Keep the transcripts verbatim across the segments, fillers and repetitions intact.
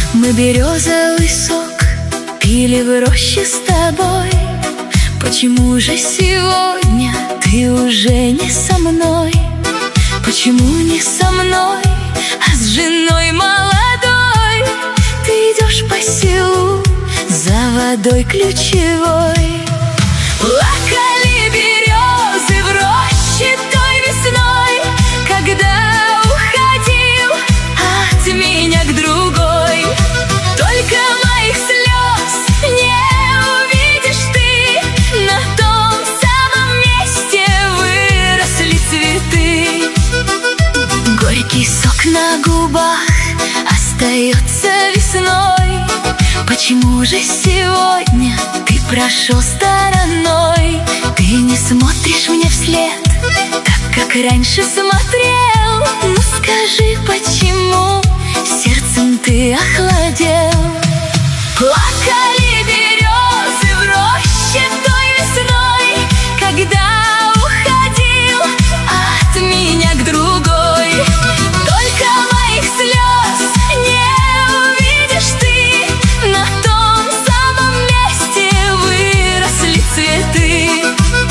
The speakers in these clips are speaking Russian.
Мы березовый сок пили в роще с тобой. Почему же сегодня ты уже не со мной? Почему не со мной, а с женой молодой? Ты идешь по селу за водой ключевой. Плакали березы в роще той весной, когда уходил от меня к другой. Только моих слез не увидишь ты, на том самом месте выросли цветы. Горький сок на губах остается весной. Почему же сегодня ты прошел стороной? Ты не смотришь мне вслед, так как раньше смотрел. Ну скажи, почему сердцем ты охладел? Плакали березы в роще той весной, когда уходил от меня к другой. Только моих слез не увидишь ты, на том самом месте выросли цветы.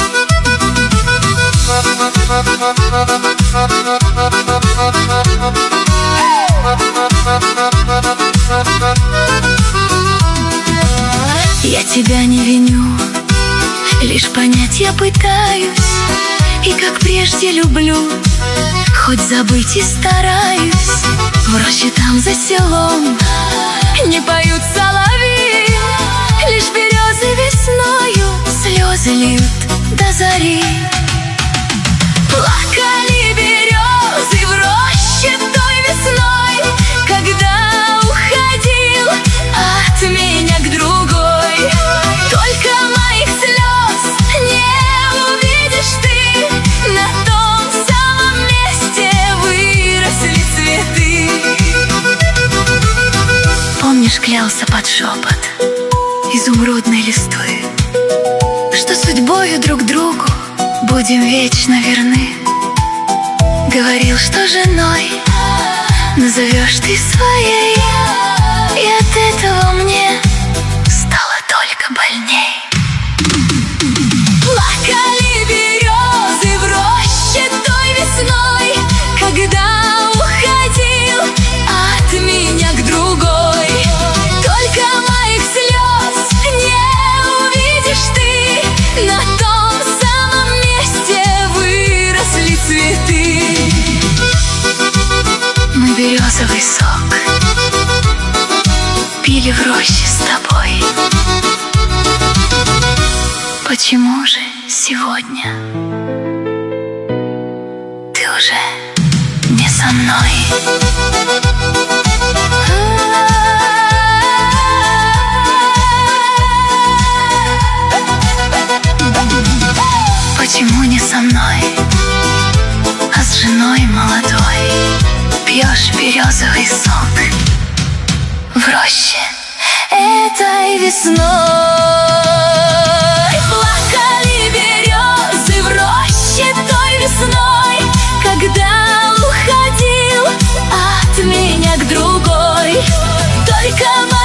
Я тебя не виню, лишь понять я пытаюсь. И как прежде люблю, хоть забыть и стараюсь. В роще там за селом не поют соловьи, лишь березы весною слезы льют до зари. Плакали березы в роще той весной, когда уходил от меня к другой. Только моих слез не увидишь ты, на том самом месте выросли цветы. Помнишь, клялся под шепот изумрудной листвы, что судьбою друг другу будем вечно верны. Говорил, что женой назовешь ты своей, и от этого мне стало только больней. Плакали березы в роще той весной, когда уходил от меня к другой. Только моих слез не увидишь ты, на том самом месте выросли цветы. Мы березовый сок пили в роще с тобой. Почему же сегодня ты уже не со мной? Почему не со мной, а с женой молодой? Пьешь березовый сок в роще этой весной. Плакали березы в роще той весной, когда уходил от меня к другой. Только